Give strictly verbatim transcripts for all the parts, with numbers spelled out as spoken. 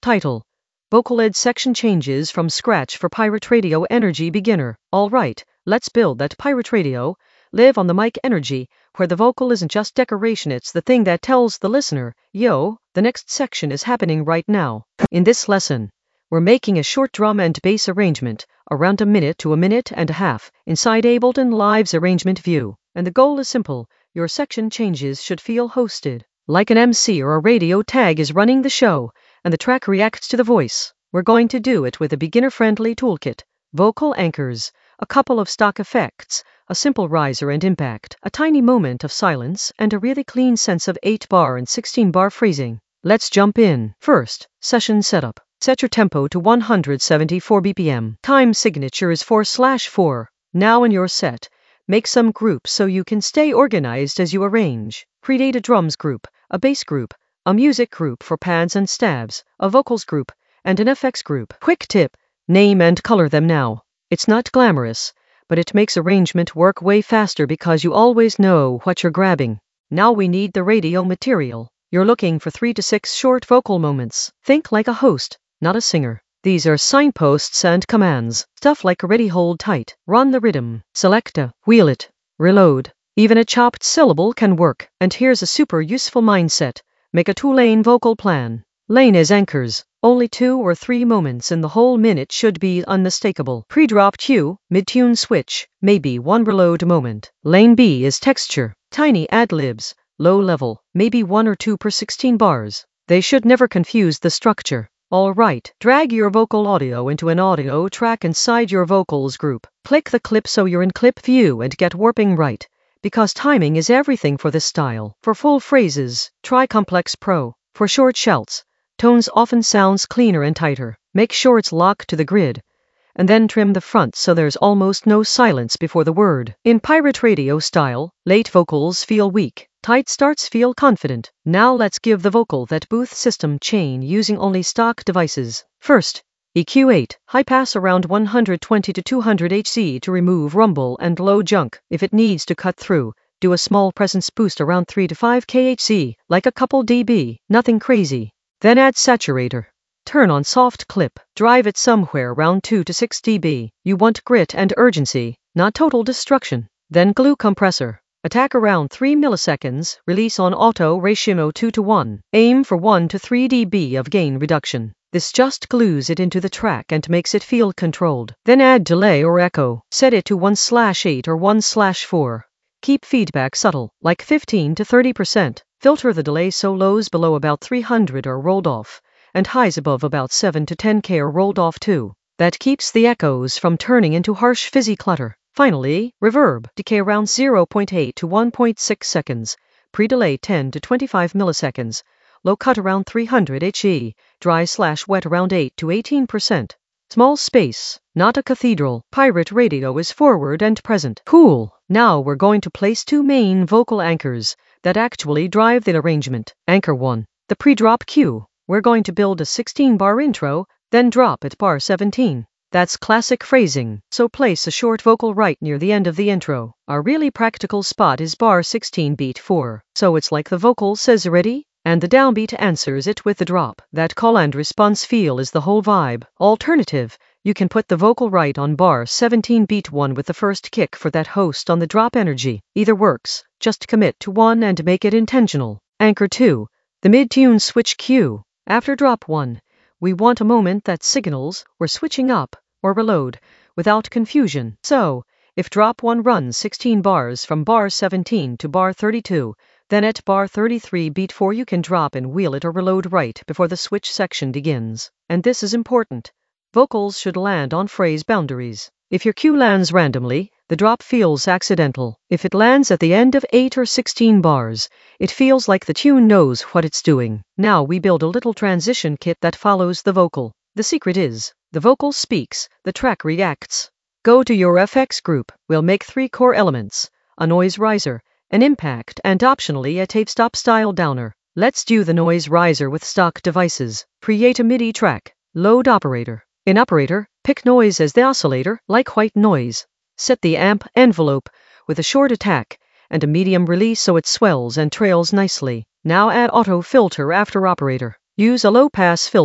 Title: Vocaloid section changes from scratch for Pirate Radio Energy beginner. Alright, let's build that Pirate Radio, live on the mic energy, where the vocal isn't just decoration, it's the thing that tells the listener, yo, the next section is happening right now. In this lesson, we're making a short drum and bass arrangement, around a minute to a minute and a half, inside Ableton Live's arrangement view. And the goal is simple: your section changes should feel hosted, like an M C or a radio tag is running the show, and the track reacts to the voice. We're going to do it with a beginner-friendly toolkit, vocal anchors, a couple of stock effects, a simple riser and impact, a tiny moment of silence, and a really clean sense of eight bar and sixteen bar phrasing. Let's jump in. First, session setup. Set your tempo to one hundred seventy-four B P M. Time signature is four slash four. Now in your set, make some groups so you can stay organized as you arrange. Create a drums group, a bass group, a music group for pads and stabs, a vocals group, and an F X group. Quick tip: name and color them now. It's not glamorous, but it makes arrangement work way faster because you always know what you're grabbing. Now we need the radio material. You're looking for three to six short vocal moments. Think like a host, not a singer. These are signposts and commands, stuff like ready, hold tight, run the rhythm, select a, wheel it, reload. Even a chopped syllable can work. And here's a super useful mindset: make a two-lane vocal plan. Lane is anchors. Only two or three moments in the whole minute should be unmistakable. Pre-drop cue, mid-tune switch, maybe one reload moment. Lane B is texture. Tiny ad-libs, low level, maybe one or two per sixteen bars. They should never confuse the structure. Alright, drag your vocal audio into an audio track inside your vocals group. Click the clip so you're in clip view and get warping right, because timing is everything for this style. For full phrases, try Complex Pro. For short shouts, tones often sounds cleaner and tighter. Make sure it's locked to the grid, and then trim the front so there's almost no silence before the word. In Pirate Radio style, late vocals feel weak, tight starts feel confident. Now let's give the vocal that booth system chain using only stock devices. First, E Q eight, high pass around one hundred twenty to two hundred hertz to remove rumble and low junk. If it needs to cut through, do a small presence boost around three to five kilohertz, like a couple dB, nothing crazy. Then add saturator. Turn on soft clip, drive it somewhere around two to six dB. You want grit and urgency, not total destruction. Then glue compressor. Attack around three milliseconds, release on auto ratio two to one. Aim for one to three dB of gain reduction. This just glues it into the track and makes it feel controlled. Then add delay or echo. Set it to one slash eight or one slash four. Keep feedback subtle, like fifteen to thirty percent. Filter the delay so lows below about three hundred are rolled off, and highs above about seven to ten K are rolled off too. That keeps the echoes from turning into harsh fizzy clutter. Finally, reverb. Decay around zero point eight to one point six seconds. Pre-delay ten to twenty-five milliseconds. Low cut around three hundred hertz. Dry slash wet around eight to eighteen percent. Small space, not a cathedral. Pirate Radio is forward and present. Cool. Now we're going to place two main vocal anchors that actually drive the arrangement. Anchor one, the pre-drop cue. We're going to build a sixteen bar intro, then drop at bar seventeen. That's classic phrasing, so place a short vocal right near the end of the intro. Our really practical spot is bar sixteen beat four, so it's like the vocal says ready, and the downbeat answers it with the drop. That call and response feel is the whole vibe. Alternative, you can put the vocal right on bar seventeen beat one with the first kick for that host on the drop energy. Either works, just commit to one and make it intentional. Anchor two, the mid-tune switch cue. After drop one, we want a moment that signals we're switching up or reload without confusion. So, if drop one runs sixteen bars from bar seventeen to bar thirty-two, then at bar thirty-three beat four you can drop and wheel it or reload right before the switch section begins. And this is important. Vocals should land on phrase boundaries. If your cue lands randomly, the drop feels accidental. If it lands at the end of eight or sixteen bars, it feels like the tune knows what it's doing. Now we build a little transition kit that follows the vocal. The secret is, the vocal speaks, the track reacts. Go to your F X group. We'll make three core elements: a noise riser, an impact, and optionally a tape stop style downer. Let's do the noise riser with stock devices. Create a MIDI track. Load operator. In operator, pick noise as the oscillator, like white noise. Set the amp envelope with a short attack and a medium release so it swells and trails nicely. Now add auto filter after operator. Use a low pass filter,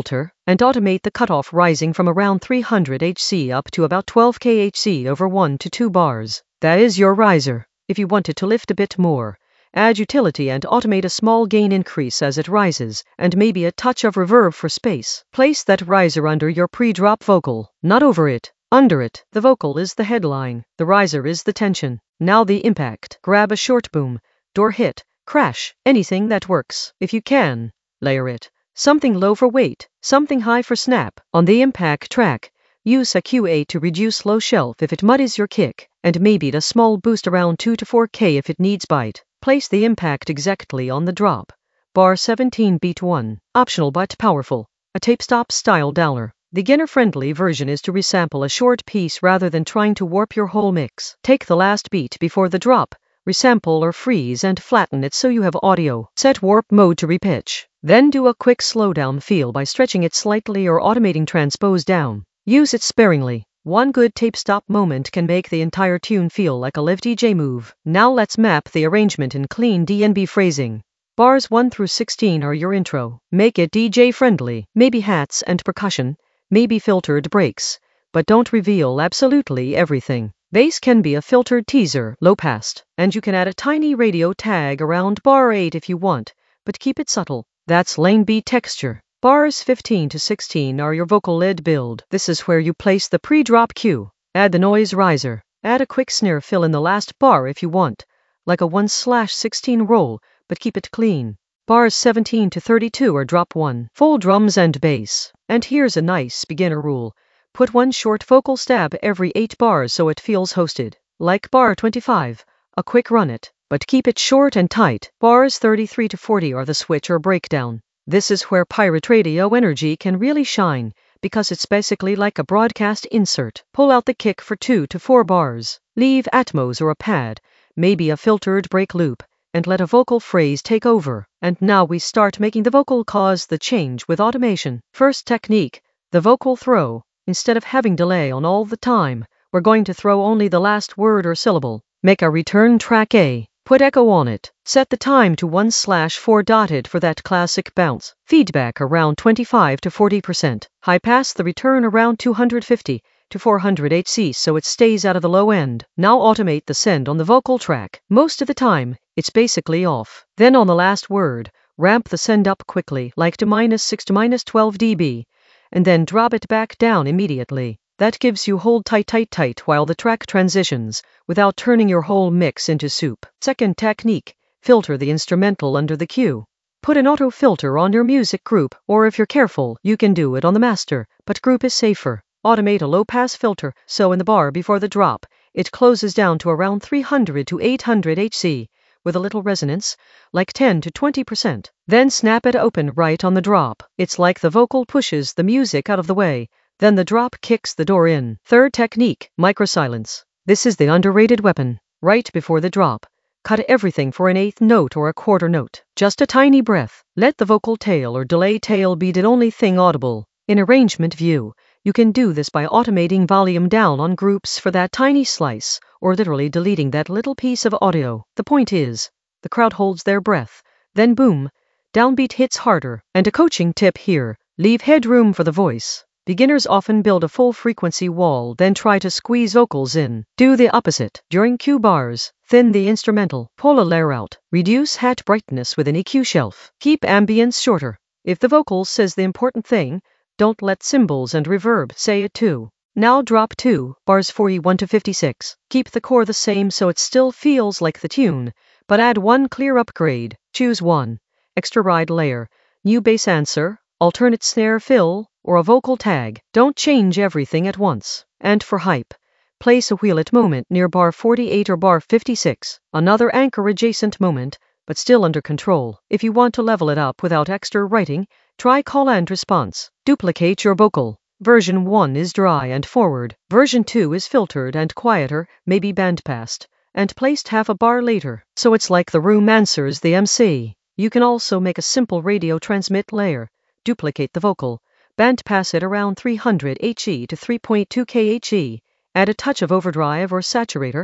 and automate the cutoff rising from around three hundred hertz up to about twelve kilohertz over one to two bars. That is your riser. If you want it to lift a bit more, add utility and automate a small gain increase as it rises, and maybe a touch of reverb for space. Place that riser under your pre-drop vocal, not over it, under it. The vocal is the headline, the riser is the tension. Now the impact. Grab a short boom, door hit, crash, anything that works. If you can, layer it. Something low for weight, something high for snap. On the impact track, use a Q A to reduce low shelf if it muddies your kick, and maybe a small boost around two to four K if it needs bite. Place the impact exactly on the drop. Bar seventeen beat one. Optional but powerful. A tape stop style dowler. Beginner-friendly version is to resample a short piece rather than trying to warp your whole mix. Take the last beat before the drop, resample or freeze and flatten it so you have audio. Set warp mode to repitch. Then do a quick slowdown feel by stretching it slightly or automating transpose down. Use it sparingly. One good tape stop moment can make the entire tune feel like a live D J move. Now let's map the arrangement in clean D N B phrasing. Bars one through sixteen are your intro. Make it D J friendly. Maybe hats and percussion, maybe filtered breaks, but don't reveal absolutely everything. Bass can be a filtered teaser, low passed, and you can add a tiny radio tag around bar eight if you want, but keep it subtle. That's lane B texture. Bars fifteen to sixteen are your vocal lead build. This is where you place the pre-drop cue. Add the noise riser. Add a quick snare fill in the last bar if you want, like a one slash sixteen roll, but keep it clean. Bars seventeen to thirty-two are drop one. Full drums and bass. And here's a nice beginner rule. Put one short vocal stab every eight bars so it feels hosted. Like bar twenty-five, a quick run it, but keep it short and tight. Bars thirty-three to forty are the switch or breakdown. This is where Pirate Radio Energy can really shine, because it's basically like a broadcast insert. Pull out the kick for two to four bars. Leave Atmos or a pad, maybe a filtered break loop, and let a vocal phrase take over. And now we start making the vocal cause the change with automation. First technique, the vocal throw. Instead of having delay on all the time, we're going to throw only the last word or syllable. Make a return track A. Put echo on it. Set the time to one slash four dotted for that classic bounce. Feedback around twenty-five to forty percent. High pass the return around two hundred fifty to four hundred hertz so it stays out of the low end. Now automate the send on the vocal track. Most of the time, it's basically off. Then on the last word, ramp the send up quickly, like to minus six to minus twelve decibels, and then drop it back down immediately. That gives you hold tight tight tight while the track transitions, without turning your whole mix into soup. Second technique, filter the instrumental under the cue. Put an auto filter on your music group, or if you're careful, you can do it on the master, but group is safer. Automate a low pass filter, so in the bar before the drop, it closes down to around three hundred to eight hundred hertz, with a little resonance, like ten to twenty percent. Then snap it open right on the drop. It's like the vocal pushes the music out of the way, then the drop kicks the door in. Third technique, microsilence. This is the underrated weapon. Right before the drop, cut everything for an eighth note or a quarter note. Just a tiny breath. Let the vocal tail or delay tail be the only thing audible. In arrangement view, you can do this by automating volume down on groups for that tiny slice, or literally deleting that little piece of audio. The point is, the crowd holds their breath, then boom, downbeat hits harder. And a coaching tip here, leave headroom for the voice. Beginners often build a full frequency wall, then try to squeeze vocals in. Do the opposite. During cue bars, thin the instrumental, pull a layer out, reduce hat brightness with an E Q shelf. Keep ambience shorter. If the vocal says the important thing, don't let cymbals and reverb say it too. Now drop two, bars forty-one to fifty-six. Keep the core the same so it still feels like the tune, but add one clear upgrade. Choose one. Extra ride layer, new bass answer, alternate snare fill, or a vocal tag. Don't change everything at once. And for hype, place a wheel at moment near bar forty-eight or bar fifty-six. Another anchor adjacent moment, but still under control. If you want to level it up without extra writing, try call and response. Duplicate your vocal. Version one is dry and forward. Version two is filtered and quieter, maybe bandpassed, and placed half a bar later. So it's like the room answers the M C. You can also make a simple radio transmit layer. Duplicate the vocal. Bandpass it around three hundred hertz to three point two kilohertz. Add a touch of overdrive or saturator,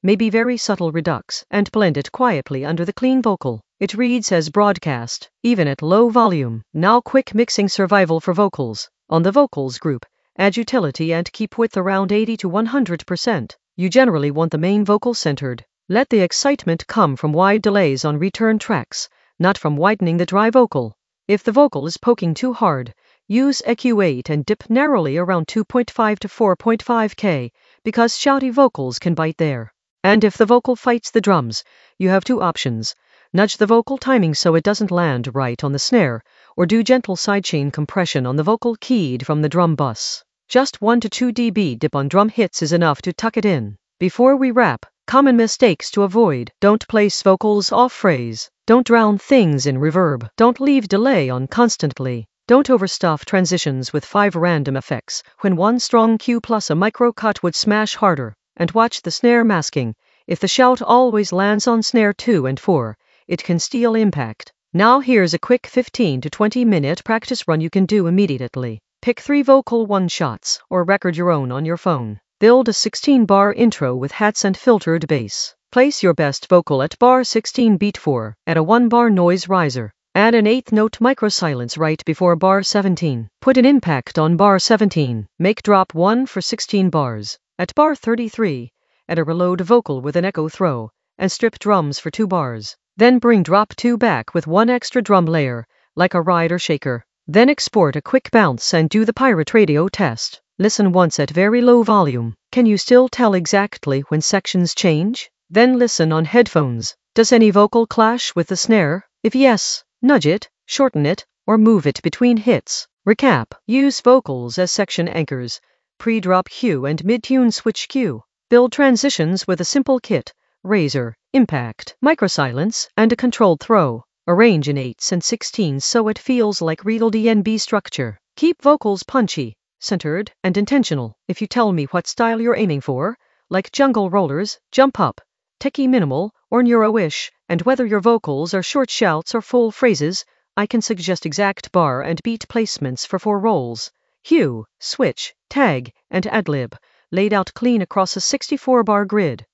may be very subtle redux, and blend it quietly under the clean vocal. It reads as broadcast, even at low volume. Now quick mixing survival for vocals. On the vocals group, add utility and keep width around eighty to one hundred percent. You generally want the main vocal centered. Let the excitement come from wide delays on return tracks, not from widening the dry vocal. If the vocal is poking too hard, use E Q eight and dip narrowly around two point five to four point five K, because shouty vocals can bite there. And if the vocal fights the drums, you have two options. Nudge the vocal timing so it doesn't land right on the snare, or do gentle sidechain compression on the vocal keyed from the drum bus. Just one to two decibels dip on drum hits is enough to tuck it in. Before we wrap, common mistakes to avoid. Don't place vocals off phrase. Don't drown things in reverb. Don't leave delay on constantly. Don't overstuff transitions with five random effects, when one strong cue plus a micro cut would smash harder. And watch the snare masking. If the shout always lands on snare two and four, it can steal impact. Now here's a quick fifteen to twenty minute practice run you can do immediately. Pick three vocal one-shots, or record your own on your phone. Build a sixteen bar intro with hats and filtered bass. Place your best vocal at bar sixteen beat four, at a one bar noise riser. Add an eighth note micro silence right before bar seventeen. Put an impact on bar seventeen. Make drop one for sixteen bars. At bar thirty-three, add a reload vocal with an echo throw, and strip drums for two bars. Then bring drop two back with one extra drum layer, like a ride or shaker. Then export a quick bounce and do the Pirate Radio test. Listen once at very low volume. Can you still tell exactly when sections change? Then listen on headphones. Does any vocal clash with the snare? If yes, nudge it, shorten it, or move it between hits. Recap. Use vocals as section anchors. Pre-drop cue and mid-tune switch cue. Build transitions with a simple kit, razor, impact, microsilence, and a controlled throw. Arrange in eights and sixteens so it feels like real D N B structure. Keep vocals punchy, centered, and intentional. If you tell me what style you're aiming for, like jungle rollers, jump up, techie minimal, or neuro-ish, and whether your vocals are short shouts or full phrases, I can suggest exact bar and beat placements for four roles. Hue, switch, tag, and adlib, laid out clean across a sixty-four bar grid.